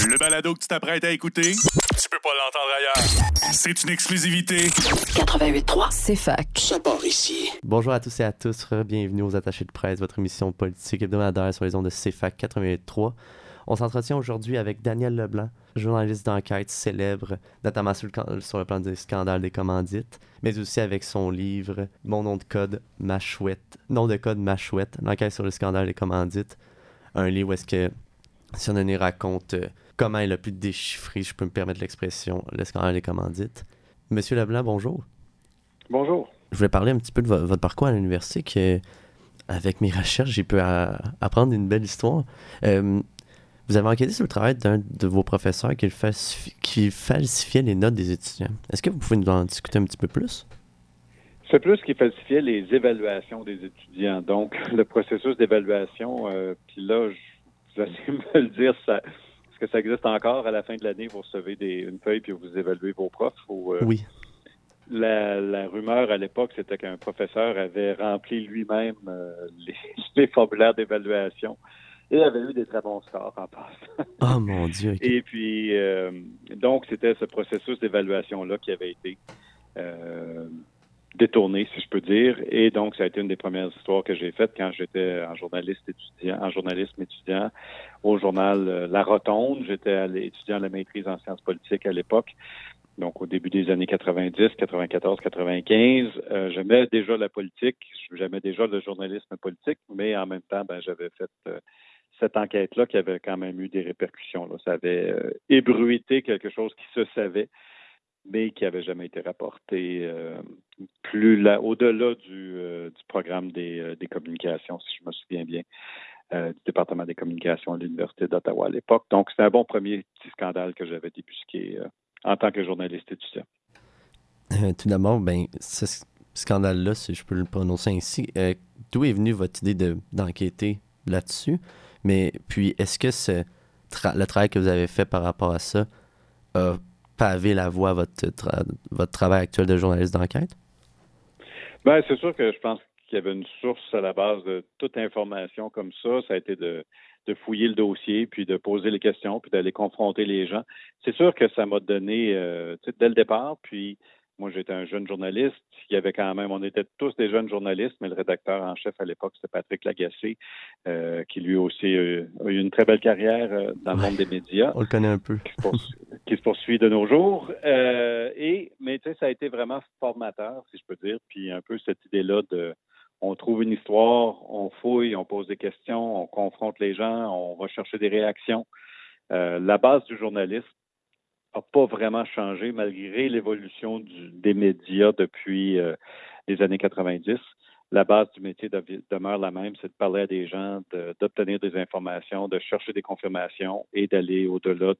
Le balado que tu t'apprêtes à écouter, tu peux pas l'entendre ailleurs. C'est une exclusivité. 88.3, c'est fac. Ça part ici. Bonjour à tous et à tous, bienvenue aux Attachés de presse, votre émission politique hebdomadaire sur les ondes de CFAC 88.3. On s'entretient aujourd'hui avec Daniel Leblanc, journaliste d'enquête célèbre, notamment sur le plan des scandales des commandites, mais aussi avec son livre « Mon nom de code, ma chouette », l'enquête sur le scandale des commandites, un livre où est-ce que Sionné raconte comment il a pu déchiffrer, je peux me permettre l'expression, le scandale des commandites. Monsieur Leblanc, bonjour. Bonjour. Je voulais parler un petit peu de votre parcours à l'université, que avec mes recherches, j'ai pu apprendre une belle histoire. Vous avez enquêté sur le travail d'un de vos professeurs qui falsifiait les notes des étudiants. Est-ce que vous pouvez nous en discuter un petit peu plus? C'est plus qui falsifiait les évaluations des étudiants. Donc, le processus d'évaluation, puis là, vous allez me le dire, est-ce que ça existe encore à la fin de l'année? Vous recevez une feuille puis vous évaluez vos profs? Oui. La rumeur à l'époque, c'était qu'un professeur avait rempli lui-même les formulaires d'évaluation et avait eu des très bons scores en passant. Oh mon Dieu! Okay. Et puis, donc, c'était ce processus d'évaluation-là qui avait été détourné, si je peux dire. Et donc, ça a été une des premières histoires que j'ai faites quand j'étais en journalisme étudiant au journal La Rotonde. J'étais étudiant à la maîtrise en sciences politiques à l'époque. Donc, au début des années 90, 94, 95, j'aimais déjà la politique, j'aimais déjà le journalisme politique, mais en même temps, j'avais fait cette enquête-là qui avait quand même eu des répercussions. Là. Ça avait ébruité quelque chose qui se savait, mais qui n'avait jamais été rapporté au-delà du programme des communications, si je me souviens bien, du département des communications à l'Université d'Ottawa à l'époque. Donc, c'était un bon premier petit scandale que j'avais débusqué en tant que journaliste étudiant. Tout d'abord, ce scandale-là, si je peux le prononcer ainsi, d'où est venue votre idée d'enquêter là-dessus? Mais puis, est-ce que le travail que vous avez fait par rapport à ça a pavé la voie à votre travail actuel de journaliste d'enquête? C'est sûr que je pense qu'il y avait une source à la base de toute information comme ça. Ça a été de fouiller le dossier, puis de poser les questions, puis d'aller confronter les gens. C'est sûr que ça m'a donné, dès le départ, puis moi, j'étais un jeune journaliste. Il y avait quand même, on était tous des jeunes journalistes, mais le rédacteur en chef à l'époque, c'était Patrick Lagacé, qui lui aussi a eu une très belle carrière dans le monde des médias. On le connaît un peu. Qui se poursuit de nos jours. Mais tu sais, ça a été vraiment formateur, si je peux dire. Puis un peu cette idée-là on trouve une histoire, on fouille, on pose des questions, on confronte les gens, on va chercher des réactions. La base du journalisme n'a pas vraiment changé malgré l'évolution des médias depuis les années 90. La base du métier demeure la même, c'est de parler à des gens, d'obtenir des informations, de chercher des confirmations et d'aller au-delà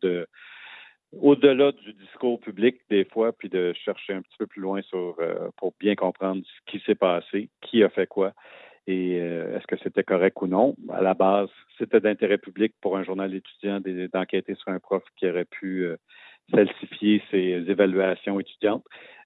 du discours public des fois, puis de chercher un petit peu plus loin pour bien comprendre ce qui s'est passé, qui a fait quoi, et est-ce que c'était correct ou non. À la base, c'était d'intérêt public pour un journal étudiant d'enquêter sur un prof qui aurait pu falsifier ses évaluations étudiantes.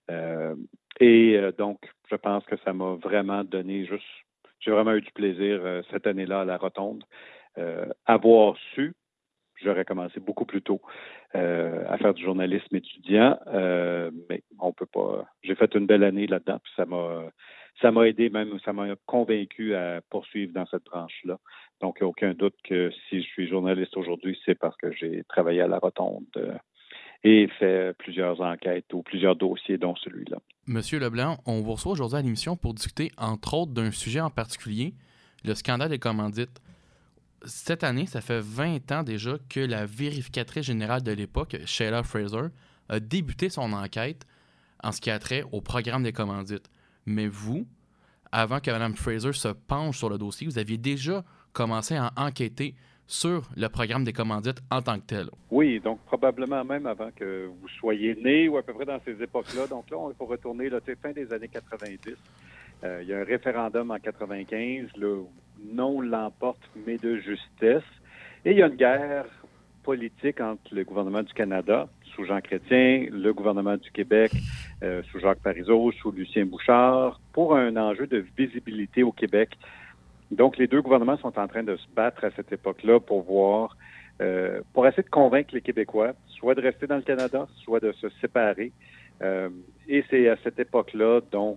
Donc, je pense que ça m'a vraiment donné j'ai vraiment eu du plaisir cette année-là à la Rotonde. Avoir su, j'aurais commencé beaucoup plus tôt à faire du journalisme étudiant, mais on peut pas. J'ai fait une belle année là-dedans, puis ça m'a aidé, même ça m'a convaincu à poursuivre dans cette branche-là. Donc, il n'y a aucun doute que si je suis journaliste aujourd'hui, c'est parce que j'ai travaillé à la Rotonde et fait plusieurs enquêtes ou plusieurs dossiers, dont celui-là. Monsieur Leblanc, on vous reçoit aujourd'hui à l'émission pour discuter, entre autres, d'un sujet en particulier, le scandale des commandites. Cette année, ça fait 20 ans déjà que la vérificatrice générale de l'époque, Sheila Fraser, a débuté son enquête en ce qui a trait au programme des commandites. Mais vous, avant que Mme Fraser se penche sur le dossier, vous aviez déjà commencé à enquêter sur le programme des commandites en tant que tel. Oui, donc probablement même avant que vous soyez né ou à peu près dans ces époques-là. Donc là, il faut retourner fin des années 90. Il y a un référendum en 95, le non l'emporte, mais de justesse. Et il y a une guerre politique entre le gouvernement du Canada, sous Jean Chrétien, le gouvernement du Québec, sous Jacques Parizeau, sous Lucien Bouchard, pour un enjeu de visibilité au Québec. Donc, les deux gouvernements sont en train de se battre à cette époque-là pour voir pour essayer de convaincre les Québécois, soit de rester dans le Canada, soit de se séparer. Et c'est à cette époque-là, donc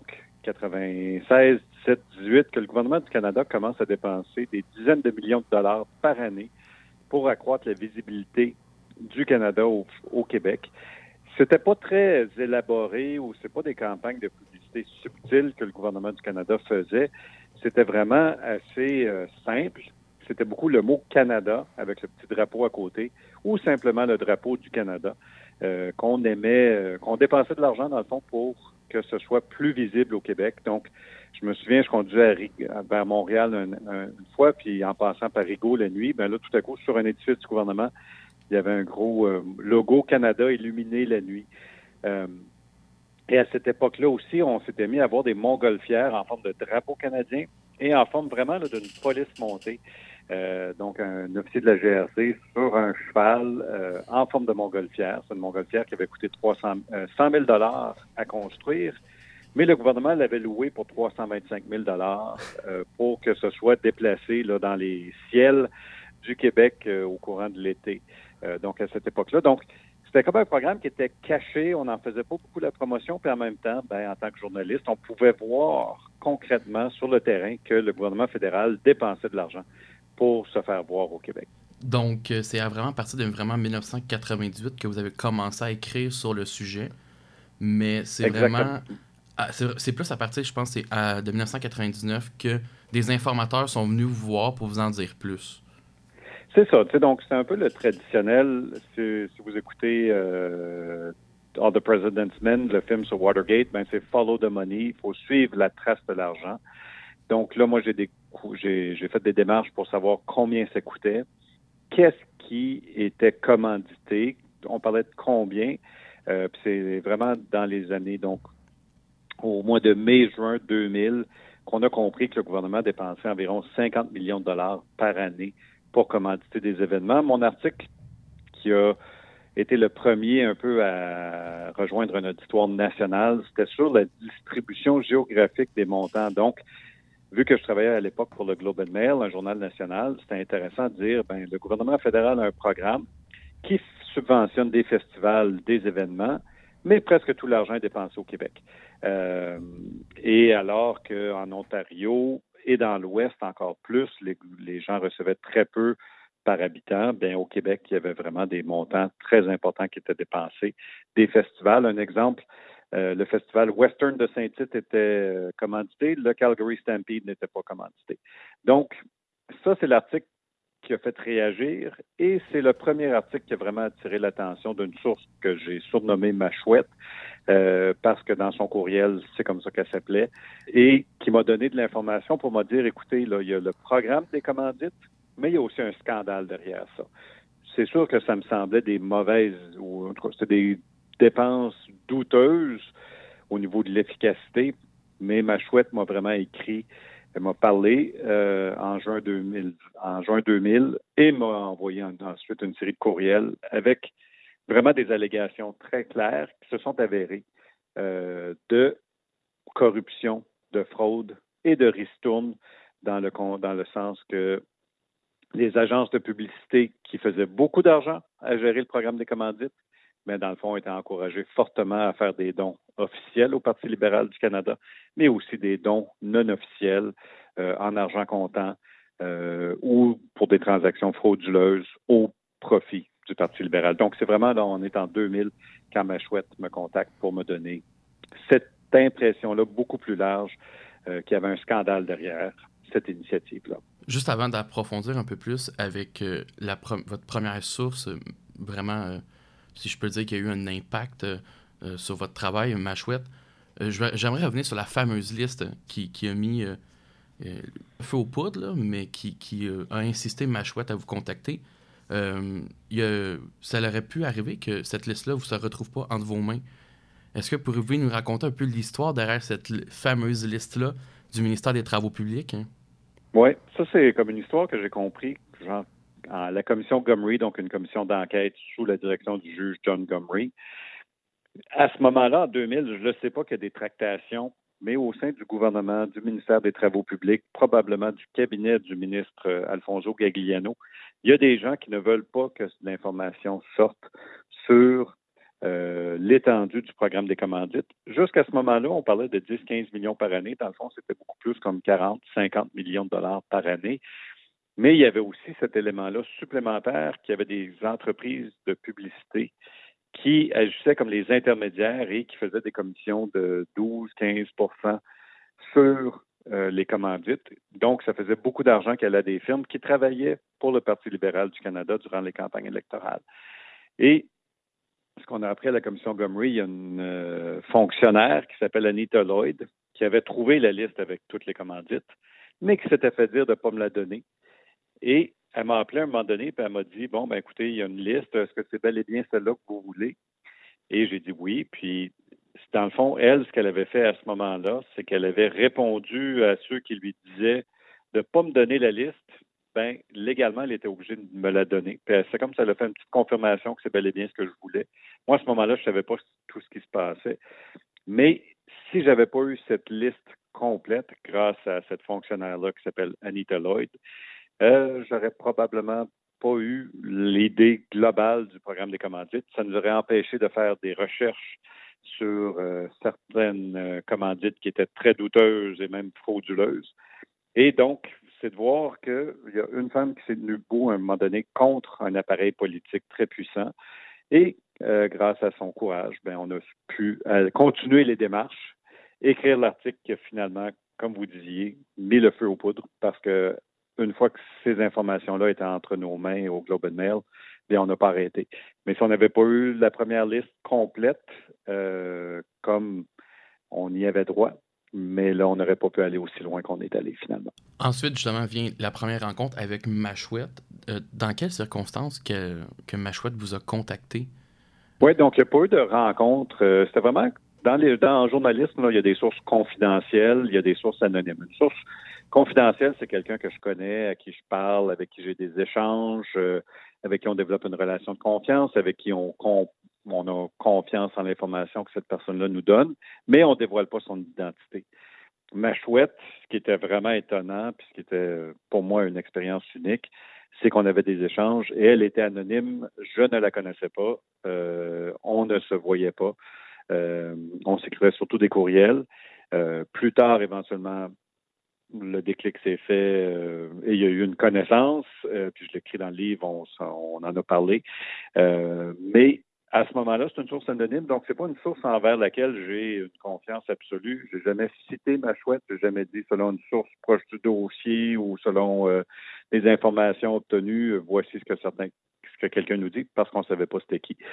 96, 17, 18, que le gouvernement du Canada commence à dépenser des dizaines de millions de dollars par année pour accroître la visibilité du Canada au Québec. C'était pas très élaboré ou c'est pas des campagnes de publicité subtiles que le gouvernement du Canada faisait. C'était vraiment assez simple. C'était beaucoup le mot Canada avec le petit drapeau à côté ou simplement le drapeau du Canada qu'on aimait, qu'on dépensait de l'argent dans le fond pour que ce soit plus visible au Québec. Donc, je me souviens, je conduisais vers Montréal une fois, puis en passant par Rigaud la nuit, ben là, tout à coup, sur un édifice du gouvernement, il y avait un gros logo Canada illuminé la nuit. Et à cette époque-là aussi, on s'était mis à avoir des montgolfières en forme de drapeau canadien et en forme vraiment là, d'une police montée. Donc, un officier de la GRC sur un cheval en forme de montgolfière. C'est une montgolfière qui avait coûté 100 000 $ à construire, mais le gouvernement l'avait loué pour 325 000 $ pour que ce soit déplacé là, dans les ciels du Québec au courant de l'été. Donc, à cette époque-là. Donc, c'était comme un programme qui était caché, on n'en faisait pas beaucoup la promotion, puis en même temps, en tant que journaliste, on pouvait voir concrètement sur le terrain que le gouvernement fédéral dépensait de l'argent pour se faire voir au Québec. Donc, c'est vraiment à partir de vraiment 1998 que vous avez commencé à écrire sur le sujet, mais c'est vraiment... C'est plus à partir, je pense, de 1999 que des informateurs sont venus vous voir pour vous en dire plus. C'est ça, tu sais, donc c'est un peu le traditionnel. Si vous écoutez All the President's Men, le film sur Watergate, c'est follow the money, il faut suivre la trace de l'argent. Donc là, moi, j'ai fait des démarches pour savoir combien ça coûtait, qu'est-ce qui était commandité, on parlait de combien, puis c'est vraiment dans les années, donc au mois de mai-juin 2000, qu'on a compris que le gouvernement dépensait environ 50 millions de dollars par année pour commanditer des événements. Mon article, qui a été le premier un peu à rejoindre un auditoire national, c'était sur la distribution géographique des montants. Donc, vu que je travaillais à l'époque pour le Globe and Mail, un journal national, c'était intéressant de dire, le gouvernement fédéral a un programme qui subventionne des festivals, des événements, mais presque tout l'argent est dépensé au Québec. Et alors qu'en Ontario et dans l'Ouest encore plus, les gens recevaient très peu par habitant. Bien, au Québec, il y avait vraiment des montants très importants qui étaient dépensés. Des festivals, un exemple, le festival Western de Saint-Tite était commandité, le Calgary Stampede n'était pas commandité. Donc, ça, c'est l'article qui a fait réagir et c'est le premier article qui a vraiment attiré l'attention d'une source que j'ai surnommée Ma Chouette parce que dans son courriel, c'est comme ça qu'elle s'appelait et qui m'a donné de l'information pour me dire, écoutez, là, il y a le programme des commandites, mais il y a aussi un scandale derrière ça. C'est sûr que ça me semblait des mauvaises ou en tout cas, c'était des dépenses douteuses au niveau de l'efficacité, mais Ma Chouette m'a vraiment écrit. Elle m'a parlé en juin 2000 et m'a envoyé ensuite une série de courriels avec vraiment des allégations très claires qui se sont avérées de corruption, de fraude et de ristourne dans le sens que les agences de publicité qui faisaient beaucoup d'argent à gérer le programme des commandites, mais dans le fond, étaient encouragées fortement à faire des dons officiels au Parti libéral du Canada, mais aussi des dons non officiels en argent comptant ou pour des transactions frauduleuses au profit du Parti libéral. Donc, c'est vraiment, là, on est en 2000 quand Ma Chouette me contacte pour me donner cette impression-là beaucoup plus large qu'il y avait un scandale derrière cette initiative-là. Juste avant d'approfondir un peu plus avec votre première source, vraiment, si je peux dire qu'il y a eu un impact sur votre travail, Ma Chouette, j'aimerais revenir sur la fameuse liste qui a mis feu aux poudres, là, mais qui a insisté Ma Chouette à vous contacter. Ça aurait pu arriver que cette liste-là ne se retrouve pas entre vos mains. Est-ce que vous pouvez nous raconter un peu l'histoire derrière cette fameuse liste-là du ministère des Travaux publics? Hein? Oui, ça c'est comme une histoire que j'ai compris, genre, à la commission Gomery, donc une commission d'enquête sous la direction du juge John Gomery. À ce moment-là, en 2000, je ne sais pas qu'il y a des tractations, mais au sein du gouvernement, du ministère des Travaux publics, probablement du cabinet du ministre Alfonso Gagliano, Il y a des gens qui ne veulent pas que l'information sorte sur l'étendue du programme des commandites. Jusqu'à ce moment-là, on parlait de 10-15 millions par année. Dans le fond, c'était beaucoup plus comme 40-50 millions de dollars par année. Mais il y avait aussi cet élément-là supplémentaire qu'il y avait des entreprises de publicité qui agissaient comme les intermédiaires et qui faisaient des commissions de 12-15 sur les commandites. Donc, ça faisait beaucoup d'argent qui allait à des firmes qui travaillaient pour le Parti libéral du Canada durant les campagnes électorales. Et ce qu'on a appris à la commission Gomery, il y a une fonctionnaire qui s'appelle Anita Lloyd qui avait trouvé la liste avec toutes les commandites, mais qui s'était fait dire de ne pas me la donner. Et elle m'a appelé à un moment donné, puis elle m'a dit, bon, ben écoutez, il y a une liste, est-ce que c'est bel et bien celle-là que vous voulez? Et j'ai dit oui, puis dans le fond, elle, ce qu'elle avait fait à ce moment-là, c'est qu'elle avait répondu à ceux qui lui disaient de ne pas me donner la liste. Ben, légalement, elle était obligée de me la donner. Puis c'est comme ça, elle a fait une petite confirmation que c'est bel et bien ce que je voulais. Moi, à ce moment-là, je ne savais pas tout ce qui se passait. Mais si je n'avais pas eu cette liste complète grâce à cette fonctionnaire-là qui s'appelle Anita Lloyd, j'aurais probablement pas eu l'idée globale du programme des commandites. Ça nous aurait empêché de faire des recherches sur certaines commandites qui étaient très douteuses et même frauduleuses. Et donc, c'est de voir qu'il y a une femme qui s'est tenue debout à un moment donné contre un appareil politique très puissant. Et grâce à son courage, ben, on a pu continuer les démarches, écrire l'article qui a finalement, comme vous disiez, mis le feu aux poudres parce que une fois que ces informations-là étaient entre nos mains au Globe and Mail, bien, on n'a pas arrêté. Mais si on n'avait pas eu la première liste complète, comme on y avait droit, mais là, on n'aurait pas pu aller aussi loin qu'on est allé finalement. Ensuite, justement, vient la première rencontre avec Machouette. Dans quelles circonstances que Machouette vous a contacté? Oui, donc il n'y a pas eu de rencontre. C'était vraiment, en journalisme, là, il y a des sources confidentielles, il y a des sources anonymes. Une source confidentielle, c'est quelqu'un que je connais, à qui je parle, avec qui j'ai des échanges, avec qui on développe une relation de confiance, avec qui on a confiance en l'information que cette personne-là nous donne, mais on ne dévoile pas son identité. Machouette, ce qui était vraiment étonnant, puis ce qui était pour moi une expérience unique, c'est qu'on avait des échanges et elle était anonyme, je ne la connaissais pas, on ne se voyait pas, on s'écrivait surtout des courriels. Plus tard, éventuellement, le déclic s'est fait et il y a eu une connaissance, puis je l'écris dans le livre, on en a parlé, mais à ce moment-là, c'est une source anonyme, donc c'est pas une source envers laquelle j'ai une confiance absolue. J'ai jamais cité Machouette, j'ai jamais dit selon une source proche du dossier ou selon les informations obtenues, voici ce que quelqu'un nous dit, parce qu'on savait pas c'était qui.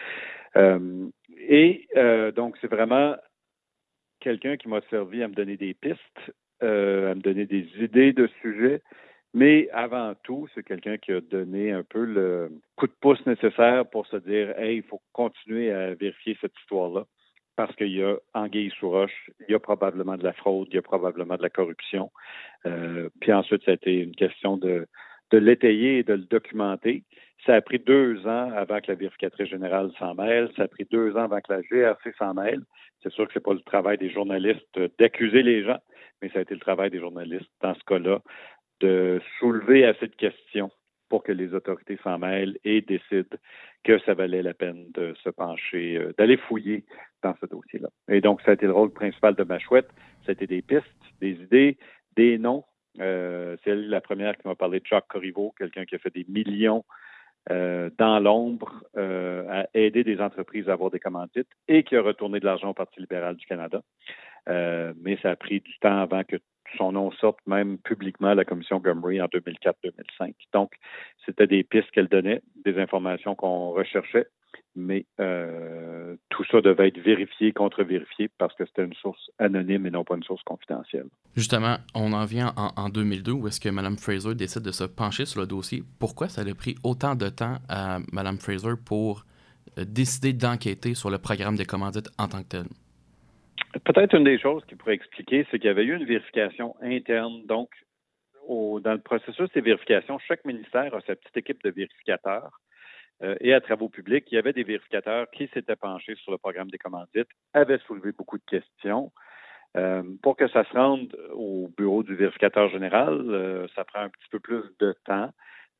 Donc c'est vraiment quelqu'un qui m'a servi à me donner des pistes, à me donner des idées de sujets. Mais avant tout, c'est quelqu'un qui a donné un peu le coup de pouce nécessaire pour se dire « Hey, il faut continuer à vérifier cette histoire-là. » Parce qu'il y a anguille sous roche, il y a probablement de la fraude, il y a probablement de la corruption. Puis ensuite, ça a été une question de l'étayer et de le documenter. Ça a pris 2 ans avant que la vérificatrice générale s'en mêle. Ça a pris 2 ans avant que la GRC s'en mêle. C'est sûr que c'est pas le travail des journalistes d'accuser les gens, mais ça a été le travail des journalistes dans ce cas-là de soulever assez de questions pour que les autorités s'en mêlent et décident que ça valait la peine de se pencher, d'aller fouiller dans ce dossier-là. Et donc, ça a été le rôle principal de Machouette. Ça a été des pistes, des idées, des noms. C'est elle la première qui m'a parlé de Jacques Corriveau, quelqu'un qui a fait des millions dans l'ombre à aider des entreprises à avoir des commandites et qui a retourné de l'argent au Parti libéral du Canada. Mais ça a pris du temps avant que son nom sorte même publiquement à la commission Gomery en 2004-2005. Donc, c'était des pistes qu'elle donnait, des informations qu'on recherchait, mais tout ça devait être vérifié, contre-vérifié, parce que c'était une source anonyme et non pas une source confidentielle. Justement, on en vient en 2002, où est-ce que Mme Fraser décide de se pencher sur le dossier. Pourquoi ça a pris autant de temps à Mme Fraser pour décider d'enquêter sur le programme des commandites en tant que tel? Peut-être une des choses qui pourrait expliquer, c'est qu'il y avait eu une vérification interne. Donc, dans le processus des vérifications, chaque ministère a sa petite équipe de vérificateurs. Et à Travaux publics, il y avait des vérificateurs qui s'étaient penchés sur le programme des commandites, avaient soulevé beaucoup de questions. Pour que ça se rende au bureau du vérificateur général, ça prend un petit peu plus de temps.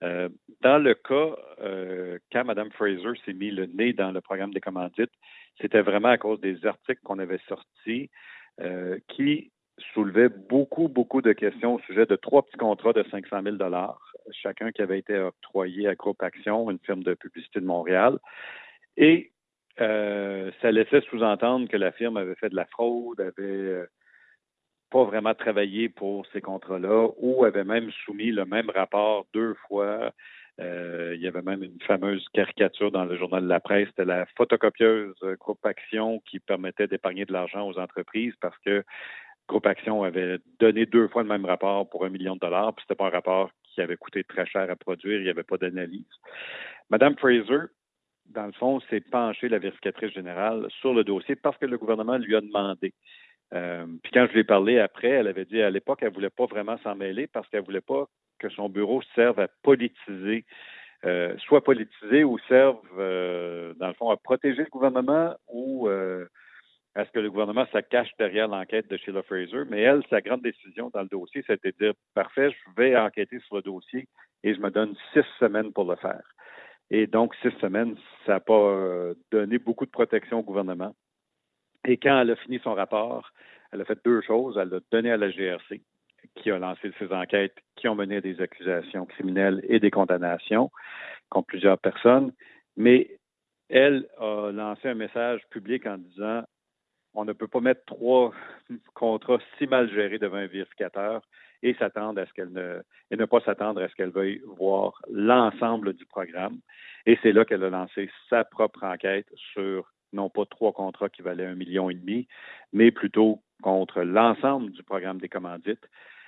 Dans le cas, quand Mme Fraser s'est mis le nez dans le programme des commandites, c'était vraiment à cause des articles qu'on avait sortis qui soulevaient beaucoup, beaucoup de questions au sujet de 3 petits contrats de 500 000 chacun qui avait été octroyé à Groupe Action, une firme de publicité de Montréal. Et ça laissait sous-entendre que la firme avait fait de la fraude, avait pas vraiment travaillé pour ces contrats-là, ou avait même soumis le même rapport 2 fois. Il y avait même une fameuse caricature dans le journal de la presse, c'était la photocopieuse Groupe Action qui permettait d'épargner de l'argent aux entreprises parce que Groupe Action avait donné 2 fois le même rapport pour $1 million, puis c'était pas un rapport qui avait coûté très cher à produire, il n'y avait pas d'analyse. Mme Fraser, dans le fond, s'est penchée, la vérificatrice générale, sur le dossier parce que le gouvernement lui a demandé. Puis quand je lui ai parlé après, elle avait dit à l'époque, elle ne voulait pas vraiment s'en mêler parce qu'elle ne voulait pas que son bureau serve à politiser, soit politiser ou serve, dans le fond, à protéger le gouvernement ou à ce que le gouvernement se cache derrière l'enquête de Sheila Fraser. Mais elle, sa grande décision dans le dossier, c'était de dire, parfait, je vais enquêter sur le dossier et je me donne 6 semaines pour le faire. Et donc, 6 semaines, ça n'a pas donné beaucoup de protection au gouvernement. Et quand elle a fini son rapport, elle a fait 2 choses. Elle l'a donné à la GRC, qui a lancé ses enquêtes, qui ont mené à des accusations criminelles et des condamnations contre plusieurs personnes. Mais elle a lancé un message public en disant on ne peut pas mettre 3 contrats si mal gérés devant un vérificateur et s'attendre à ce et ne pas s'attendre à ce qu'elle veuille voir l'ensemble du programme. Et c'est là qu'elle a lancé sa propre enquête sur non pas 3 contrats qui valaient 1,5 million, mais plutôt contre l'ensemble du programme des commandites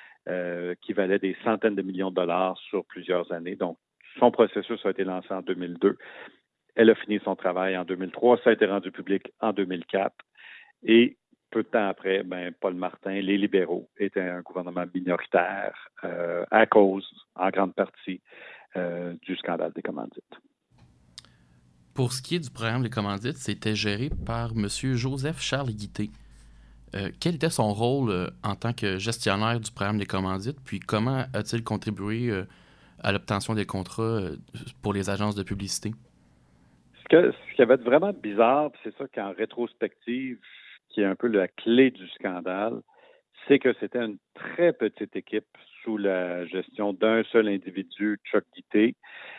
qui valait des centaines de millions de dollars sur plusieurs années. Donc, son processus a été lancé en 2002. Elle a fini son travail en 2003. Ça a été rendu public en 2004. Et peu de temps après, Paul Martin, les libéraux, étaient un gouvernement minoritaire à cause, en grande partie, du scandale des commandites. Pour ce qui est du programme des commandites, c'était géré par M. Joseph-Charles Guité. Quel était son rôle en tant que gestionnaire du programme des commandites, puis comment a-t-il contribué à l'obtention des contrats pour les agences de publicité? Ce qui avait été vraiment bizarre, c'est ça qu'en rétrospective, qui est un peu la clé du scandale, c'est que c'était une très petite équipe sous la gestion d'un seul individu, Chuck Guité.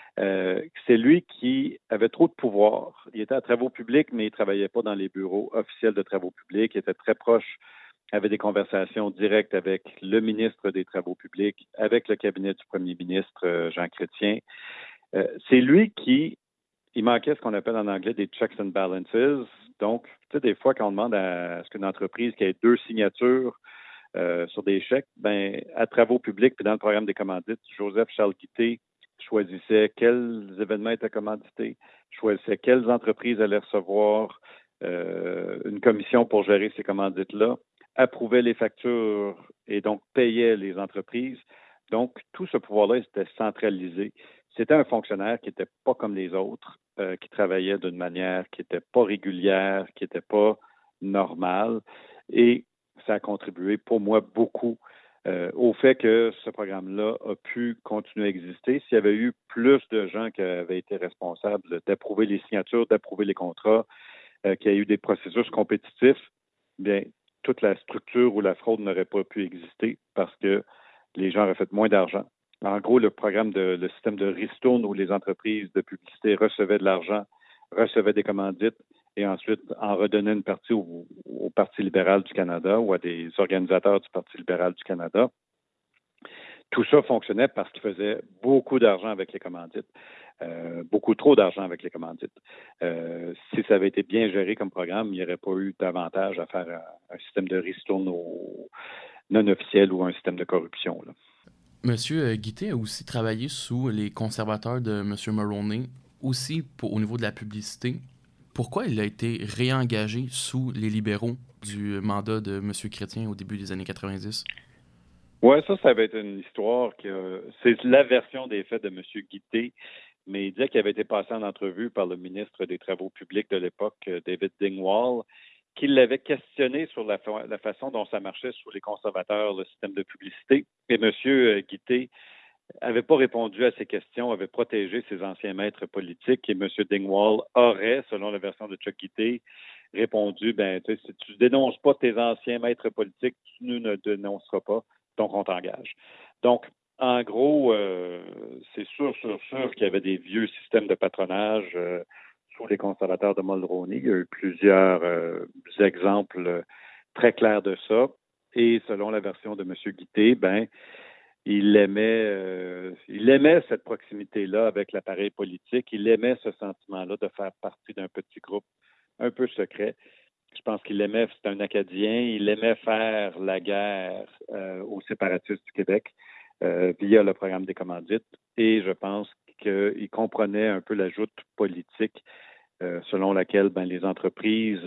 C'est lui qui avait trop de pouvoir. Il était à travaux publics, mais il ne travaillait pas dans les bureaux officiels de travaux publics. Il était très proche, avait des conversations directes avec le ministre des Travaux publics, avec le cabinet du premier ministre, Jean Chrétien. C'est lui qui, il manquait ce qu'on appelle en anglais des checks and balances. Donc, tu sais, des fois, quand on demande à ce qu'une entreprise qui ait 2 signatures sur des chèques, à travaux publics puis dans le programme des commandites, Joseph-Charles Guité choisissait quels événements étaient commandités, choisissait quelles entreprises allaient recevoir une commission pour gérer ces commandites-là, approuvait les factures et donc payait les entreprises. Donc, tout ce pouvoir-là était centralisé. C'était un fonctionnaire qui n'était pas comme les autres, qui travaillait d'une manière qui n'était pas régulière, qui n'était pas normale. Et ça a contribué pour moi beaucoup au fait que ce programme-là a pu continuer à exister. S'il y avait eu plus de gens qui avaient été responsables d'approuver les signatures, d'approuver les contrats, qu'il y a eu des processus compétitifs, bien, toute la structure ou la fraude n'aurait pas pu exister parce que les gens auraient fait moins d'argent. En gros, le système de ristourne où les entreprises de publicité recevaient de l'argent, recevaient des commandites et ensuite en redonnaient une partie au Parti libéral du Canada ou à des organisateurs du Parti libéral du Canada. Tout ça fonctionnait parce qu'ils faisaient beaucoup d'argent avec les commandites, beaucoup trop d'argent avec les commandites. Si ça avait été bien géré comme programme, il n'y aurait pas eu d'avantage à faire un système de ristourne non officiel ou un système de corruption, là. Monsieur Guité a aussi travaillé sous les conservateurs de M. Mulroney, aussi au niveau de la publicité. Pourquoi il a été réengagé sous les libéraux du mandat de M. Chrétien au début des années 90? Oui, ça va être une histoire c'est la version des faits de M. Guité, mais il disait qu'il avait été passé en entrevue par le ministre des Travaux publics de l'époque, David Dingwall, qui l'avait questionné sur la façon dont ça marchait sous les conservateurs, le système de publicité. Et M. Guité n'avait pas répondu à ces questions, avait protégé ses anciens maîtres politiques et M. Dingwall aurait, selon la version de Chuck Guité, répondu, si tu ne dénonces pas tes anciens maîtres politiques, tu ne dénonceras pas, donc on t'engage. Donc, en gros, c'est sûr qu'il y avait des vieux systèmes de patronage sous les conservateurs de Mulroney. Il y a eu plusieurs exemples très clairs de ça. Et selon la version de M. Guité, il aimait cette proximité-là avec l'appareil politique. Il aimait ce sentiment-là de faire partie d'un petit groupe un peu secret. Je pense qu'il aimait, c'est un Acadien, il aimait faire la guerre aux séparatistes du Québec via le programme des commandites. Et je pense qu'il comprenait un peu la joute politique selon laquelle les entreprises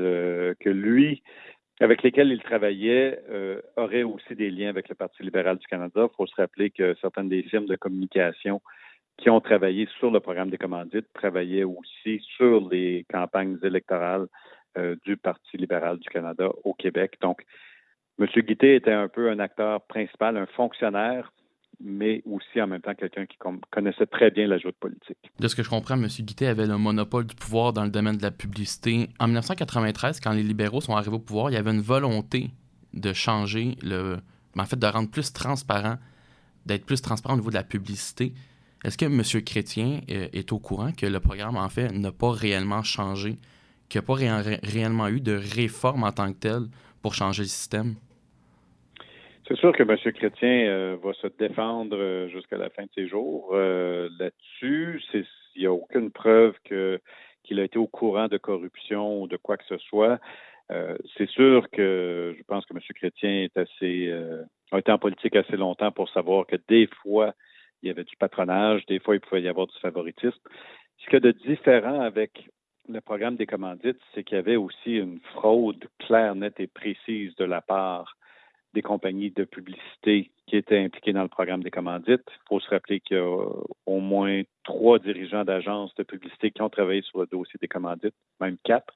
avec lesquelles il travaillait auraient aussi des liens avec le Parti libéral du Canada. Il faut se rappeler que certaines des firmes de communication qui ont travaillé sur le programme des commandites travaillaient aussi sur les campagnes électorales du Parti libéral du Canada au Québec. Donc, M. Guité était un peu un acteur principal, un fonctionnaire, mais aussi en même temps quelqu'un qui connaissait très bien la joute politique. De ce que je comprends, M. Guité avait le monopole du pouvoir dans le domaine de la publicité. En 1993, quand les libéraux sont arrivés au pouvoir, il y avait une volonté de changer de rendre plus transparent, d'être plus transparent au niveau de la publicité. Est-ce que M. Chrétien est au courant que le programme, en fait, n'a pas réellement changé, qu'il n'y a pas réellement eu de réforme en tant que telle pour changer le système? C'est sûr que M. Chrétien va se défendre jusqu'à la fin de ses jours là-dessus. Il n'y a aucune preuve qu'il a été au courant de corruption ou de quoi que ce soit. C'est sûr que je pense que M. Chrétien a été en politique assez longtemps pour savoir que des fois, il y avait du patronage, des fois, il pouvait y avoir du favoritisme. Ce qu'il y a de différent avec le programme des commandites, c'est qu'il y avait aussi une fraude claire, nette et précise de la part des compagnies de publicité qui étaient impliquées dans le programme des commandites. Il faut se rappeler qu'il y a au moins 3 dirigeants d'agences de publicité qui ont travaillé sur le dossier des commandites, même 4,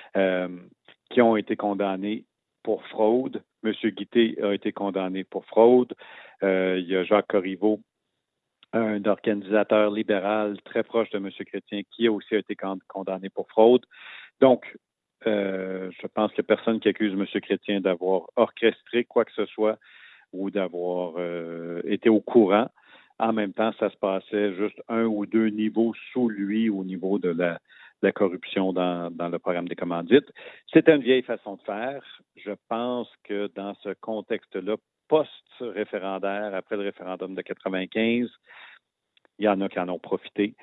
qui ont été condamnés pour fraude. M. Guité a été condamné pour fraude. Il y a Jacques Corriveau, un organisateur libéral très proche de M. Chrétien, qui a aussi été condamné pour fraude. Donc, je pense qu'il n'y a personne qui accuse M. Chrétien d'avoir orchestré quoi que ce soit ou d'avoir été au courant. En même temps, ça se passait juste 1 ou 2 niveaux sous lui au niveau de la corruption dans le programme des commandites. C'était une vieille façon de faire. Je pense que dans ce contexte-là, post-référendaire, après le référendum de 95, il y en a qui en ont profité.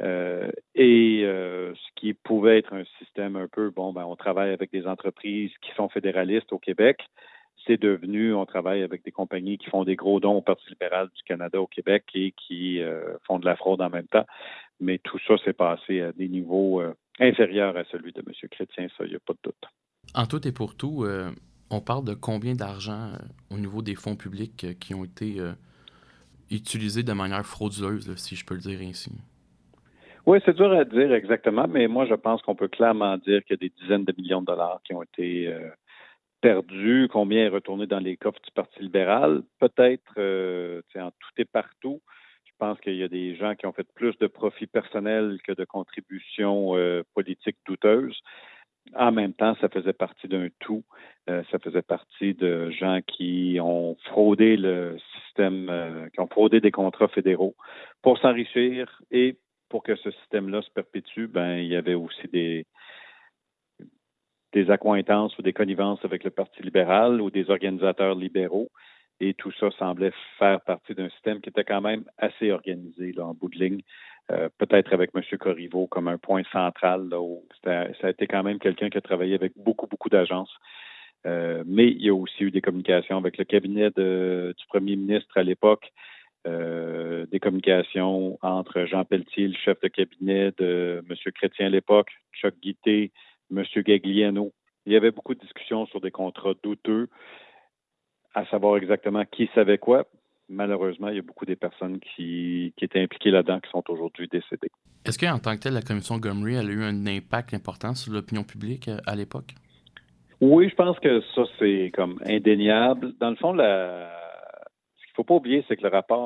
Ce qui pouvait être un système un peu, on travaille avec des entreprises qui sont fédéralistes au Québec. C'est devenu, on travaille avec des compagnies qui font des gros dons au Parti libéral du Canada au Québec et qui font de la fraude en même temps. Mais tout ça s'est passé à des niveaux inférieurs à celui de M. Chrétien, ça, il n'y a pas de doute. En tout et pour tout, on parle de combien d'argent au niveau des fonds publics qui ont été utilisés de manière frauduleuse, si je peux le dire ainsi? Oui, c'est dur à dire exactement, mais moi, je pense qu'on peut clairement dire qu'il y a des dizaines de millions de dollars qui ont été perdus. Combien est retourné dans les coffres du Parti libéral? Peut-être en tout et partout. Je pense qu'il y a des gens qui ont fait plus de profits personnels que de contributions politiques douteuses. En même temps, ça faisait partie d'un tout. Ça faisait partie de gens qui ont fraudé le système, qui ont fraudé des contrats fédéraux pour s'enrichir et pour que ce système-là se perpétue, il y avait aussi des accointances ou des connivences avec le Parti libéral ou des organisateurs libéraux. Et tout ça semblait faire partie d'un système qui était quand même assez organisé là, en bout de ligne. Peut-être avec M. Corriveau comme un point central. Là, où ça a été quand même quelqu'un qui a travaillé avec beaucoup, beaucoup d'agences. Mais il y a aussi eu des communications avec le cabinet du premier ministre à l'époque, des communications entre Jean Pelletier, le chef de cabinet de M. Chrétien à l'époque, Chuck Guité, M. Gagliano. Il y avait beaucoup de discussions sur des contrats douteux, à savoir exactement qui savait quoi. Malheureusement, il y a beaucoup des personnes qui étaient impliquées là-dedans qui sont aujourd'hui décédées. Est-ce qu'en tant que tel, la commission Gomery a eu un impact important sur l'opinion publique à l'époque? Oui, je pense que ça, c'est comme indéniable. Dans le fond, ce qu'il ne faut pas oublier, c'est que le rapport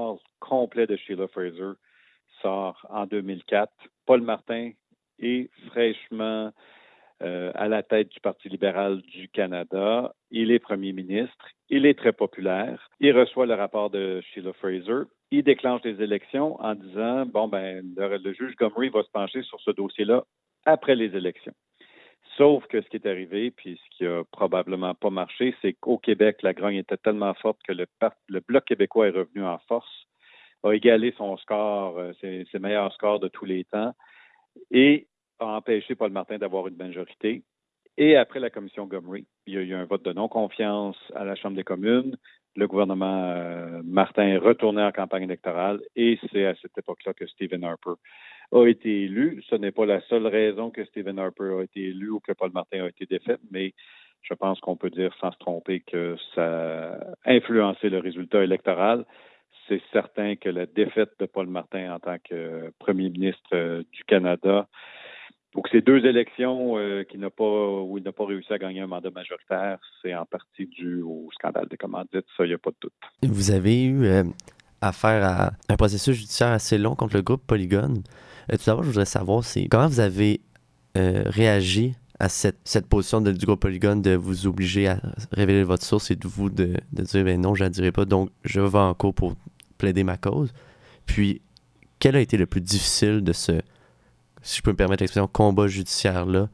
complet de Sheila Fraser sort en 2004. Paul Martin est fraîchement à la tête du Parti libéral du Canada. Il est premier ministre. Il est très populaire. Il reçoit le rapport de Sheila Fraser. Il déclenche les élections en disant, le juge Gomery va se pencher sur ce dossier-là après les élections. Sauf que ce qui est arrivé, puis ce qui a probablement pas marché, c'est qu'au Québec, la grogne était tellement forte que le Bloc québécois est revenu en force, a égalé son score, ses meilleurs scores de tous les temps, et a empêché Paul Martin d'avoir une majorité. Et après la commission Gomery, il y a eu un vote de non-confiance à la Chambre des communes. Le gouvernement Martin est retourné en campagne électorale et c'est à cette époque-là que Stephen Harper a été élu. Ce n'est pas la seule raison que Stephen Harper a été élu ou que Paul Martin a été défait, mais je pense qu'on peut dire sans se tromper que ça a influencé le résultat électoral. C'est certain que la défaite de Paul Martin en tant que premier ministre du Canada, donc ces deux élections où il n'a pas réussi à gagner un mandat majoritaire, c'est en partie dû au scandale des commandites, ça, il n'y a pas de doute. Vous avez eu affaire à un processus judiciaire assez long contre le groupe Polygone. Tout d'abord, je voudrais savoir comment vous avez réagi à cette position du groupe Polygone de vous obliger à révéler votre source et de vous de dire non, je ne la dirai pas, donc je vais en cours pour plaider ma cause. Puis, quel a été le plus difficile de ce, si je peux me permettre l'expression, combat judiciaire-là,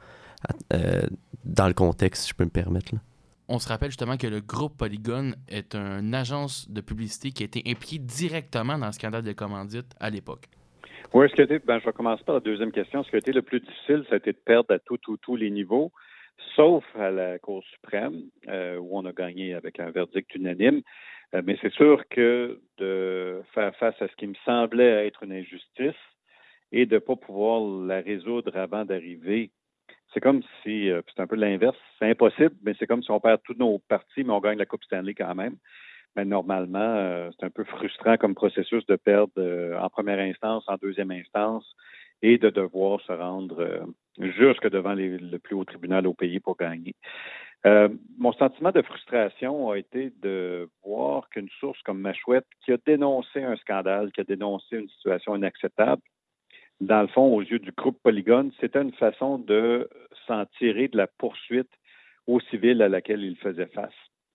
dans le contexte, si je peux me permettre, là? On se rappelle justement que le groupe Polygone est une agence de publicité qui a été impliquée directement dans le scandale des commandites à l'époque. Oui, je vais commencer par la deuxième question. Ce qui a été le plus difficile, ça a été de perdre à tous les niveaux, sauf à la Cour suprême, où on a gagné avec un verdict unanime. Mais c'est sûr que de faire face à ce qui me semblait être une injustice et de ne pas pouvoir la résoudre avant d'arriver, c'est comme si, c'est un peu l'inverse, c'est impossible, mais c'est comme si on perd tous nos partis, mais on gagne la Coupe Stanley quand même. Mais normalement, c'est un peu frustrant comme processus de perdre en première instance, en deuxième instance, et de devoir se rendre jusque devant le plus haut tribunal au pays pour gagner. Mon sentiment de frustration a été de voir qu'une source comme Machouette, qui a dénoncé un scandale, qui a dénoncé une situation inacceptable, dans le fond, aux yeux du groupe Polygone, c'était une façon de s'en tirer de la poursuite aux civils à laquelle il faisait face.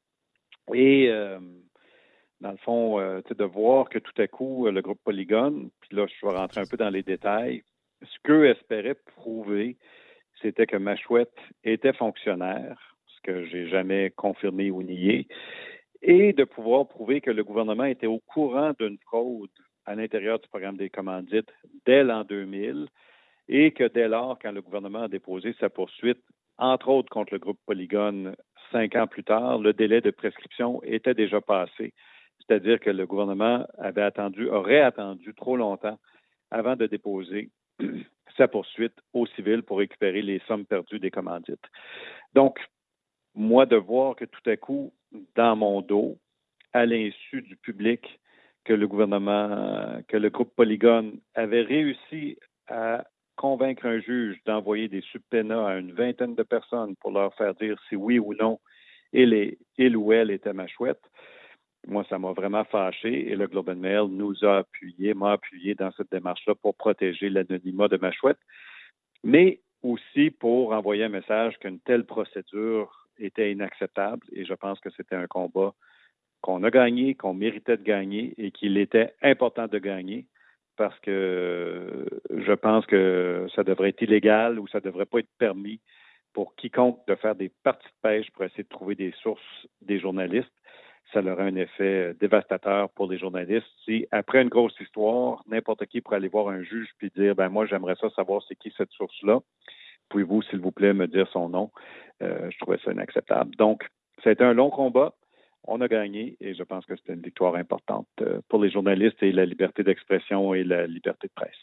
Et dans le fond, de voir que tout à coup, le groupe Polygone, puis là, je vais rentrer un peu dans les détails, ce qu'eux espéraient prouver, c'était que Machouette était fonctionnaire, ce que j'ai jamais confirmé ou nié, et de pouvoir prouver que le gouvernement était au courant d'une fraude à l'intérieur du programme des commandites dès l'an 2000 et que dès lors, quand le gouvernement a déposé sa poursuite, entre autres contre le groupe Polygone 5 ans plus tard, le délai de prescription était déjà passé. C'est-à-dire que le gouvernement aurait attendu trop longtemps avant de déposer sa poursuite au civil pour récupérer les sommes perdues des commandites. Donc, moi, de voir que tout à coup, dans mon dos, à l'insu du public, que le gouvernement, que le groupe Polygone avait réussi à convaincre un juge d'envoyer des subpénats à une vingtaine de personnes pour leur faire dire si oui ou non il ou elle était Machouette. Moi, ça m'a vraiment fâché et le Globe and Mail m'a appuyé dans cette démarche-là pour protéger l'anonymat de Machouette, mais aussi pour envoyer un message qu'une telle procédure était inacceptable et je pense que c'était un combat qu'on a gagné, qu'on méritait de gagner et qu'il était important de gagner parce que je pense que ça devrait être illégal ou ça ne devrait pas être permis pour quiconque de faire des parties de pêche pour essayer de trouver des sources des journalistes. Ça aurait un effet dévastateur pour les journalistes. Si, après une grosse histoire, n'importe qui pourrait aller voir un juge puis dire « moi, j'aimerais ça savoir c'est qui cette source-là. Pouvez-vous, s'il vous plaît, me dire son nom? » Je trouvais ça inacceptable. Donc, ça a été un long combat. On a gagné et je pense que c'était une victoire importante pour les journalistes et la liberté d'expression et la liberté de presse.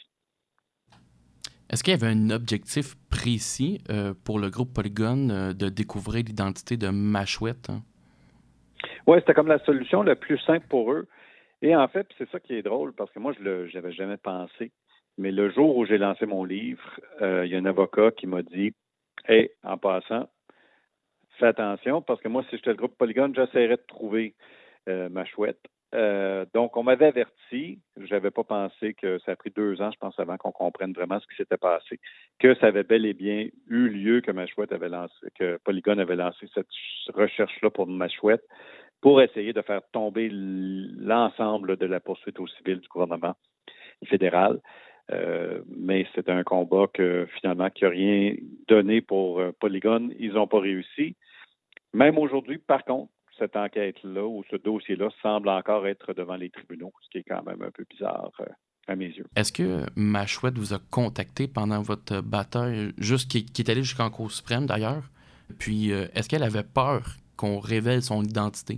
Est-ce qu'il y avait un objectif précis pour le groupe Polygone de découvrir l'identité de Machouette? Oui, c'était comme la solution la plus simple pour eux. Et en fait, c'est ça qui est drôle parce que moi, je n'avais jamais pensé. Mais le jour où j'ai lancé mon livre, il y a un avocat qui m'a dit « Hey, en passant, fais attention parce que moi, si j'étais le groupe Polygone, j'essaierais de trouver Machouette. Donc, on m'avait averti, je n'avais pas pensé que ça a pris 2 ans, je pense, avant qu'on comprenne vraiment ce qui s'était passé, que ça avait bel et bien eu lieu, que Machouette avait lancé, que Polygone avait lancé cette recherche-là pour Machouette, pour essayer de faire tomber l'ensemble de la poursuite au civil du gouvernement fédéral. Mais c'était un combat finalement qui n'a rien donné pour Polygone. Ils n'ont pas réussi. Même aujourd'hui, par contre, cette enquête-là ou ce dossier-là semble encore être devant les tribunaux, ce qui est quand même un peu bizarre à mes yeux. Est-ce que Machouette vous a contacté pendant votre bataille, qui est allée jusqu'en Cour suprême d'ailleurs? Puis, est-ce qu'elle avait peur qu'on révèle son identité?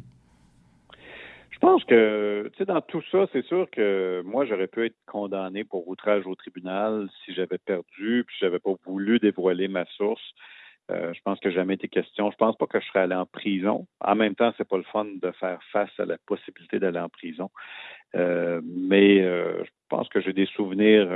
Je pense que, tu sais, dans tout ça, c'est sûr que moi, j'aurais pu être condamné pour outrage au tribunal si j'avais perdu, puis j'avais pas voulu dévoiler ma source. Je pense que jamais été question. Je pense pas que je serais allé en prison. En même temps, c'est pas le fun de faire face à la possibilité d'aller en prison. Mais je pense que j'ai des souvenirs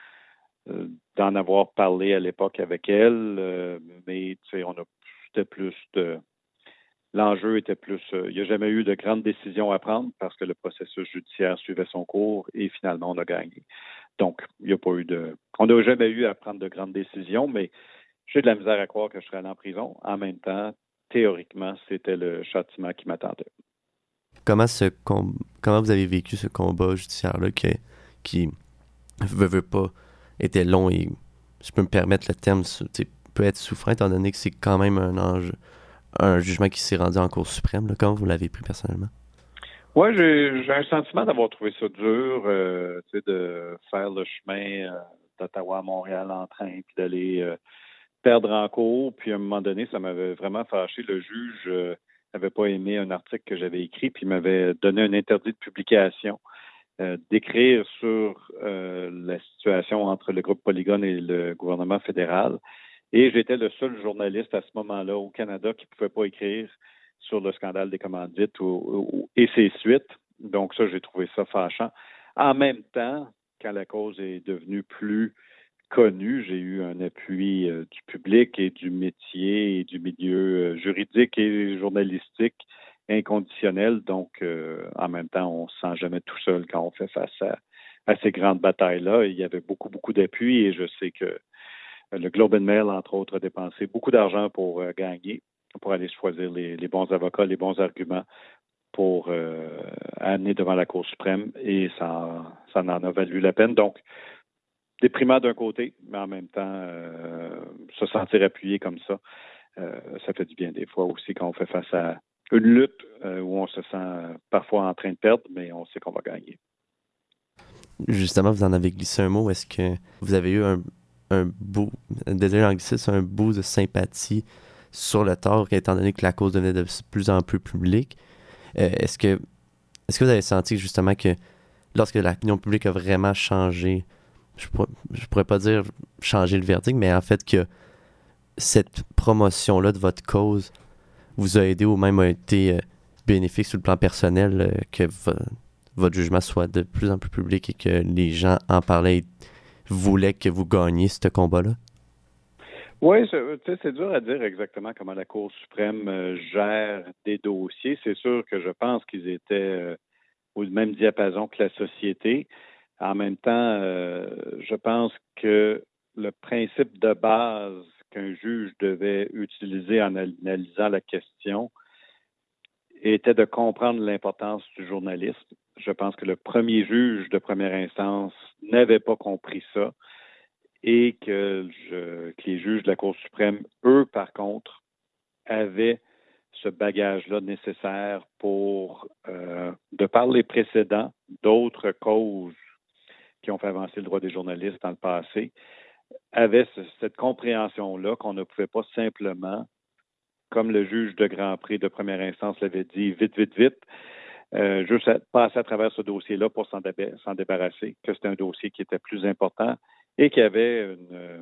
d'en avoir parlé à l'époque avec elle. Mais tu sais, c'était plus de... L'enjeu était plus, il n'y a jamais eu de grandes décisions à prendre parce que le processus judiciaire suivait son cours et finalement, on a gagné. Donc, il n'y a pas eu on n'a jamais eu à prendre de grandes décisions, mais j'ai de la misère à croire que je serais allé en prison. En même temps, théoriquement, c'était le châtiment qui m'attendait. Comment vous avez vécu ce combat judiciaire-là qui veut pas, était long et, je peux me permettre le terme, peut être souffrant étant donné que c'est quand même un jugement qui s'est rendu en Cour suprême. Là. Comment vous l'avez pris personnellement? Oui, j'ai un sentiment d'avoir trouvé ça dur, de faire le chemin d'Ottawa à Montréal en train, puis d'aller perdre en cours. Puis à un moment donné, ça m'avait vraiment fâché. Le juge n'avait pas aimé un article que j'avais écrit, puis il m'avait donné un interdit de publication, d'écrire sur la situation entre le groupe Polygone et le gouvernement fédéral. Et j'étais le seul journaliste à ce moment-là au Canada qui ne pouvait pas écrire sur le scandale des commandites et ses suites. Donc ça, j'ai trouvé ça fâchant. En même temps, quand la cause est devenue plus connue, j'ai eu un appui du public et du métier et du milieu juridique et journalistique inconditionnel. Donc, en même temps, on ne se sent jamais tout seul quand on fait face à ces grandes batailles-là. Il y avait beaucoup, beaucoup d'appui et je sais que le Globe and Mail, entre autres, a dépensé beaucoup d'argent pour gagner, pour aller choisir les bons avocats, les bons arguments pour amener devant la Cour suprême et ça en a valu la peine. Donc, déprimant d'un côté, mais en même temps, se sentir appuyé comme ça, ça fait du bien des fois aussi quand on fait face à une lutte où on se sent parfois en train de perdre, mais on sait qu'on va gagner. Justement, vous en avez glissé un mot. Est-ce que vous avez eu désolé l'anglicisme, un bout de sympathie sur le tort, étant donné que la cause devenait de plus en plus publique? Est-ce que vous avez senti justement que lorsque l'opinion publique a vraiment changé, je pourrais pas dire changer le verdict, mais en fait que cette promotion-là de votre cause vous a aidé ou même a été bénéfique sur le plan personnel, que votre jugement soit de plus en plus public et que les gens en parlaient et voulaient que vous gagniez ce combat-là? Oui, c'est dur à dire exactement comment la Cour suprême gère des dossiers. C'est sûr que je pense qu'ils étaient au même diapason que la société. En même temps, je pense que le principe de base qu'un juge devait utiliser en analysant la question était de comprendre l'importance du journaliste. Je pense que le premier juge de première instance n'avait pas compris ça et que les juges de la Cour suprême, eux, par contre, avaient ce bagage-là nécessaire pour, de par les précédents d'autres causes qui ont fait avancer le droit des journalistes dans le passé, avaient cette compréhension-là qu'on ne pouvait pas simplement, comme le juge de Grand Prix de première instance l'avait dit, vite, juste passer à travers ce dossier-là pour s'en débarrasser, que c'était un dossier qui était plus important et qui avait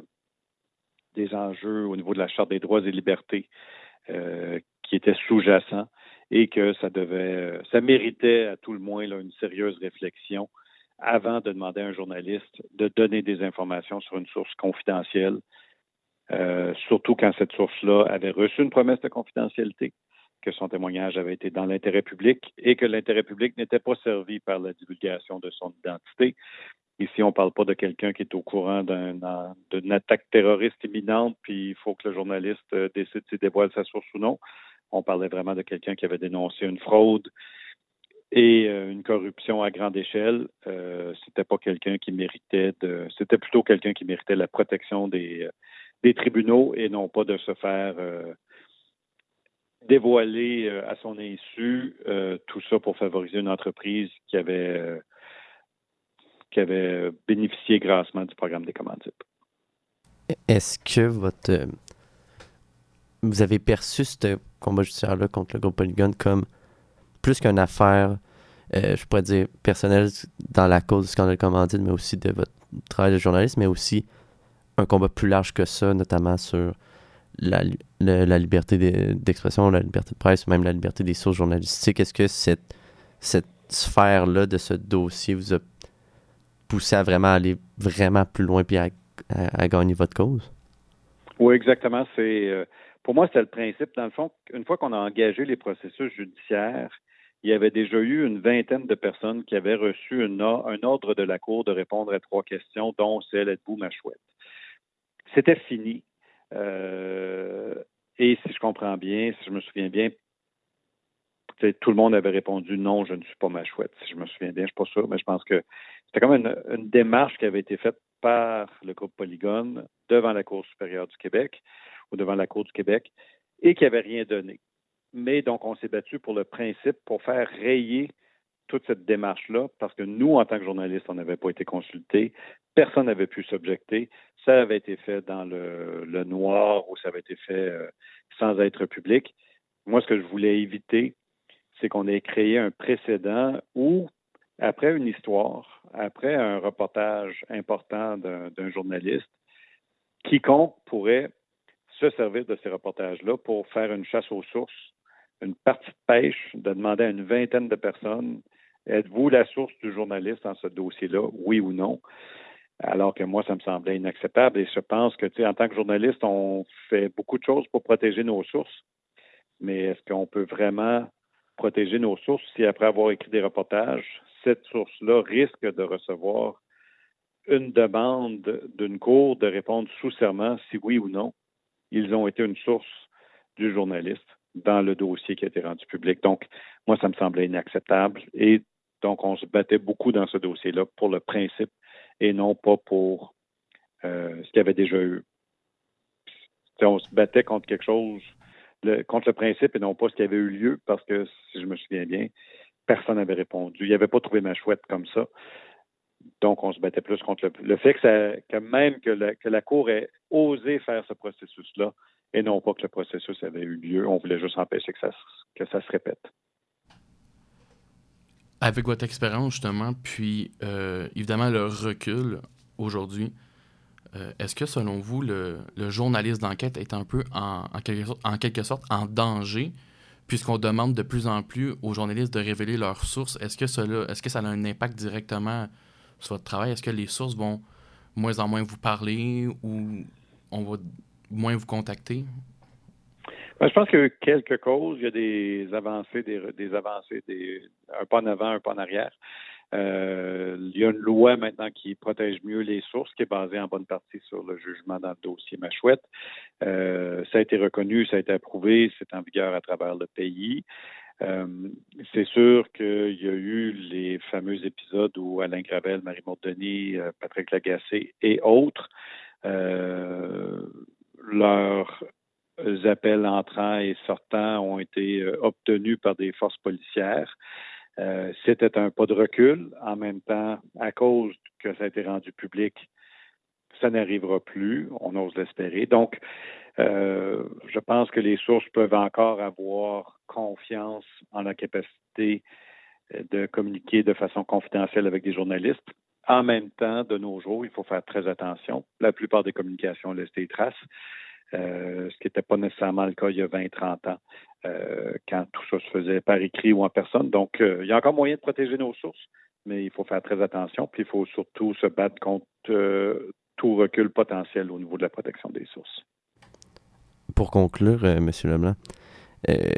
des enjeux au niveau de la Charte des droits et libertés qui étaient sous-jacents et que ça méritait à tout le moins là, une sérieuse réflexion avant de demander à un journaliste de donner des informations sur une source confidentielle, surtout quand cette source-là avait reçu une promesse de confidentialité que son témoignage avait été dans l'intérêt public et que l'intérêt public n'était pas servi par la divulgation de son identité. Ici, on ne parle pas de quelqu'un qui est au courant d'une attaque terroriste imminente, puis il faut que le journaliste décide s'il dévoile sa source ou non. On parlait vraiment de quelqu'un qui avait dénoncé une fraude et une corruption à grande échelle. C'était pas quelqu'un qui méritait c'était plutôt quelqu'un qui méritait la protection des tribunaux et non pas de se faire dévoiler à son insu, tout ça pour favoriser une entreprise qui avait bénéficié grassement du programme des commandites. Est-ce que vous avez perçu ce combat judiciaire-là contre le groupe Polygone comme plus qu'une affaire, je pourrais dire, personnelle dans la cause du scandale commandite, mais aussi de votre travail de journaliste, mais aussi un combat plus large que ça, notamment sur la liberté d'expression, la liberté de presse, même la liberté des sources journalistiques? Est-ce que cette sphère-là de ce dossier vous a poussé à vraiment aller vraiment plus loin puis à gagner votre cause? Oui, exactement. Pour moi, c'était le principe. Dans le fond, une fois qu'on a engagé les processus judiciaires, il y avait déjà eu une vingtaine de personnes qui avaient reçu un ordre de la Cour de répondre à 3 questions, dont celle « Êtes-vous ma chouette ». C'était fini. Et si je comprends bien, si je me souviens bien, tout le monde avait répondu « Non, je ne suis pas ma chouette ». Si je me souviens bien, je ne suis pas sûr, mais je pense que c'était comme une démarche qui avait été faite par le groupe Polygone devant la Cour supérieure du Québec ou devant la Cour du Québec et qui n'avait rien donné. Mais donc, on s'est battu pour le principe, pour faire rayer toute cette démarche-là, parce que nous, en tant que journalistes, on n'avait pas été consultés, personne n'avait pu s'objecter. Ça avait été fait dans le noir ou ça avait été fait sans être public. Moi, ce que je voulais éviter, c'est qu'on ait créé un précédent où, après une histoire, après un reportage important d'un journaliste, quiconque pourrait se servir de ces reportages-là pour faire une chasse aux sources, une partie de pêche, de demander à une vingtaine de personnes, êtes-vous la source du journaliste dans ce dossier-là, oui ou non? Alors que moi, ça me semblait inacceptable. Et je pense que, en tant que journaliste, on fait beaucoup de choses pour protéger nos sources. Mais est-ce qu'on peut vraiment protéger nos sources si, après avoir écrit des reportages, cette source-là risque de recevoir une demande d'une cour de répondre sous serment si oui ou non ils ont été une source du journaliste dans le dossier qui a été rendu public. Donc, moi, ça me semblait inacceptable. Et donc, on se battait beaucoup dans ce dossier-là pour le principe et non pas pour ce qu'il y avait déjà eu. On se battait contre quelque chose, contre le principe et non pas ce qui avait eu lieu, parce que, si je me souviens bien, personne n'avait répondu. Il n'avait pas trouvé ma chouette comme ça. Donc, on se battait plus contre le fait que la Cour ait osé faire ce processus-là et non pas que le processus avait eu lieu. On voulait juste empêcher que ça se répète. Avec votre expérience, justement, puis évidemment le recul aujourd'hui, est-ce que, selon vous, le journaliste d'enquête est un peu en quelque sorte en danger, puisqu'on demande de plus en plus aux journalistes de révéler leurs sources? Est-ce que ça a un impact directement sur votre travail? Est-ce que les sources vont moins en moins vous parler ou on va moins vous contacter? Je pense qu'il y a eu quelques causes. Il y a des avancées, un pas en avant, un pas en arrière. Il y a une loi maintenant qui protège mieux les sources, qui est basée en bonne partie sur le jugement dans le dossier Machouette. Ça a été reconnu, ça a été approuvé, c'est en vigueur à travers le pays. C'est sûr qu'il y a eu les fameux épisodes où Alain Gravel, Marie-Maude Denis, Patrick Lagacé et autres, leurs appels entrants et sortants ont été obtenus par des forces policières. C'était un pas de recul. En même temps, à cause que ça a été rendu public, ça n'arrivera plus. On ose l'espérer. Donc, je pense que les sources peuvent encore avoir confiance en la capacité de communiquer de façon confidentielle avec des journalistes. En même temps, de nos jours, il faut faire très attention. La plupart des communications laissent des traces, ce qui n'était pas nécessairement le cas il y a 20-30 ans, quand tout ça se faisait par écrit ou en personne. Donc, il y a encore moyen de protéger nos sources, mais il faut faire très attention, puis il faut surtout se battre contre tout recul potentiel au niveau de la protection des sources. Pour conclure, M. Leblanc,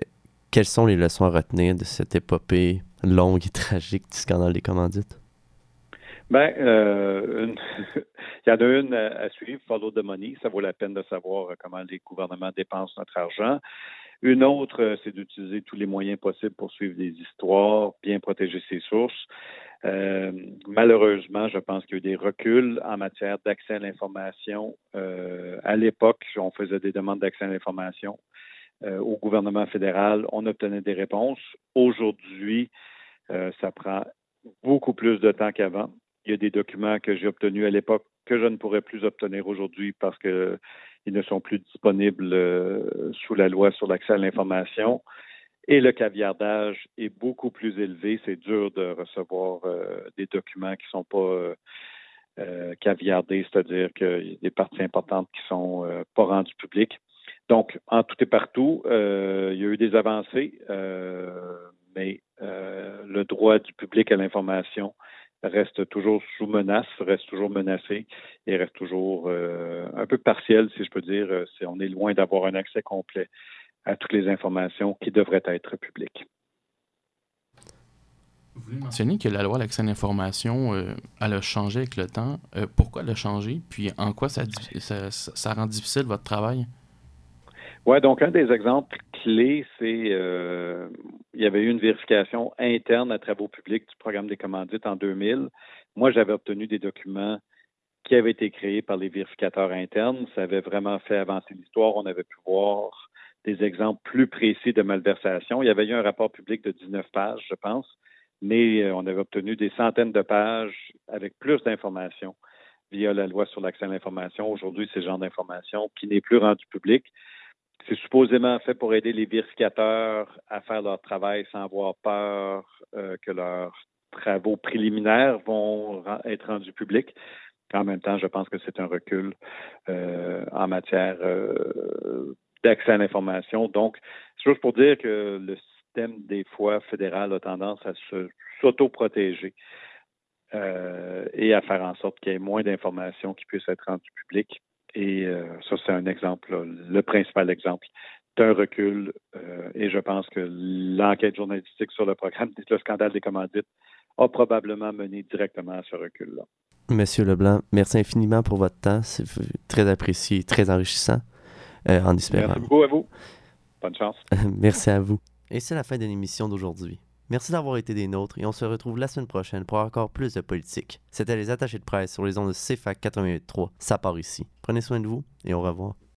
Quelles sont les leçons à retenir de cette épopée longue et tragique du scandale des commandites? Ben, il y en a une à suivre, Follow the Money. Ça vaut la peine de savoir comment les gouvernements dépensent notre argent. Une autre, c'est d'utiliser tous les moyens possibles pour suivre des histoires, bien protéger ses sources. Malheureusement, je pense qu'il y a eu des reculs en matière d'accès à l'information. À l'époque, on faisait des demandes d'accès à l'information au gouvernement fédéral. On obtenait des réponses. Aujourd'hui, ça prend beaucoup plus de temps qu'avant. Il y a des documents que j'ai obtenus à l'époque que je ne pourrais plus obtenir aujourd'hui parce qu'ils ne sont plus disponibles sous la loi sur l'accès à l'information. Et le caviardage est beaucoup plus élevé. C'est dur de recevoir des documents qui ne sont pas caviardés, c'est-à-dire qu'il y a des parties importantes qui ne sont pas rendues publiques. Donc, en tout et partout, il y a eu des avancées, mais le droit du public à l'information reste toujours sous menace, reste toujours menacé et reste toujours un peu partiel, si je peux dire. On est loin d'avoir un accès complet à toutes les informations qui devraient être publiques. Vous mentionnez que la loi à l'accès à l'information, elle a changé avec le temps. Pourquoi elle a changé? Puis en quoi ça rend difficile votre travail? Oui, donc un des exemples clés, c'est il y avait eu une vérification interne à travaux publics du programme des commandites en 2000. Moi, j'avais obtenu des documents qui avaient été créés par les vérificateurs internes. Ça avait vraiment fait avancer l'histoire. On avait pu voir des exemples plus précis de malversation. Il y avait eu un rapport public de 19 pages, je pense, mais on avait obtenu des centaines de pages avec plus d'informations via la loi sur l'accès à l'information. Aujourd'hui, c'est ce genre d'information qui n'est plus rendu public. C'est supposément fait pour aider les vérificateurs à faire leur travail sans avoir peur que leurs travaux préliminaires vont être rendus publics. En même temps, je pense que c'est un recul en matière d'accès à l'information. Donc, c'est juste pour dire que le système, des fois, fédéral a tendance à s'auto-protéger et à faire en sorte qu'il y ait moins d'informations qui puissent être rendues publiques. Et ça, c'est un exemple, là, le principal exemple d'un recul. Et je pense que l'enquête journalistique sur le programme, le scandale des commandites, a probablement mené directement à ce recul-là. Monsieur Leblanc, merci infiniment pour votre temps. C'est très apprécié, très enrichissant, en espérant. Merci beaucoup à vous. Bonne chance. Merci à vous. Et c'est la fin de l'émission d'aujourd'hui. Merci d'avoir été des nôtres et on se retrouve la semaine prochaine pour encore plus de politique. C'était les attachés de presse sur les ondes de CFAC 88.3. Ça part ici. Prenez soin de vous et au revoir.